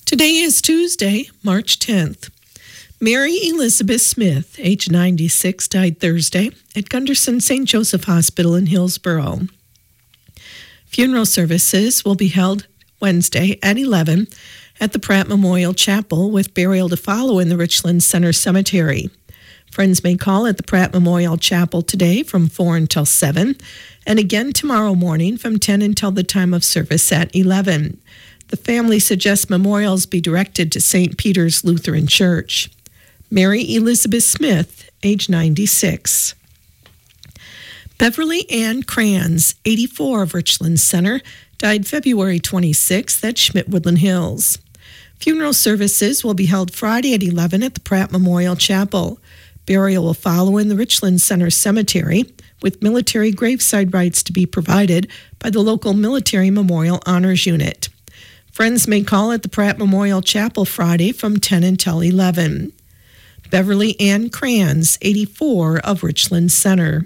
Today is Tuesday, March 10th. Mary Elizabeth Smith, age 96, died Thursday at Gunderson St. Joseph Hospital in Hillsborough. Funeral services will be held Wednesday at 11 at the Pratt Memorial Chapel, with burial to follow in the Richland Center Cemetery. Friends may call at the Pratt Memorial Chapel today from 4 until 7, and again tomorrow morning from 10 until the time of service at 11. The family suggests memorials be directed to St. Peter's Lutheran Church. Mary Elizabeth Smith, age 96. Beverly Ann Kranz, 84, of Richland Center, died February 26th at Schmidt-Woodland Hills. Funeral services will be held Friday at 11 at the Pratt Memorial Chapel. Burial will follow in the Richland Center Cemetery, with military graveside rites to be provided by the local Military Memorial Honors Unit. Friends may call at the Pratt Memorial Chapel Friday from 10 until 11. Beverly Ann Kranz, 84, of Richland Center.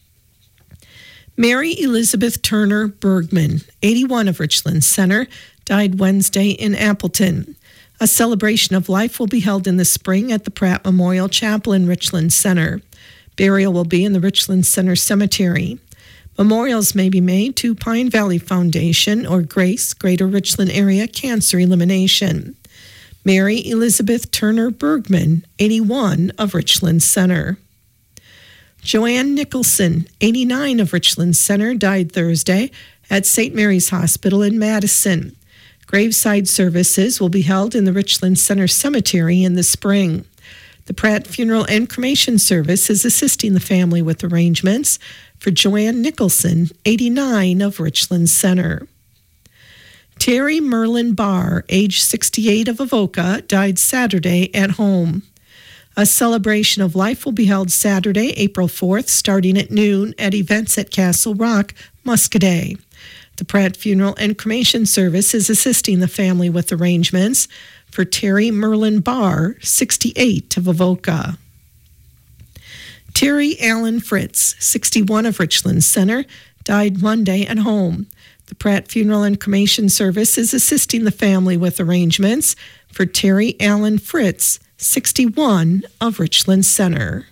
Mary Elizabeth Turner Bergman, 81, of Richland Center, died Wednesday in Appleton. A celebration of life will be held in the spring at the Pratt Memorial Chapel in Richland Center. Burial will be in the Richland Center Cemetery. Memorials may be made to Pine Valley Foundation or GRACE, Greater Richland Area Cancer Elimination. Mary Elizabeth Turner Bergman, 81, of Richland Center. Joanne Nicholson, 89, of Richland Center, died Thursday at St. Mary's Hospital in Madison. Graveside services will be held in the Richland Center Cemetery in the spring. The Pratt Funeral and Cremation Service is assisting the family with arrangements for Joanne Nicholson, 89, of Richland Center. Terry Merlin Barr, age 68, of Avoca, died Saturday at home. A celebration of life will be held Saturday, April 4th, starting at noon at events at Castle Rock, Muscadet. The Pratt Funeral and Cremation Service is assisting the family with arrangements for Terry Merlin Barr, 68, of Avoca. Terry Allen Fritz, 61, of Richland Center, died Monday at home. The Pratt Funeral and Cremation Service is assisting the family with arrangements for Terry Allen Fritz, 61, of Richland Center.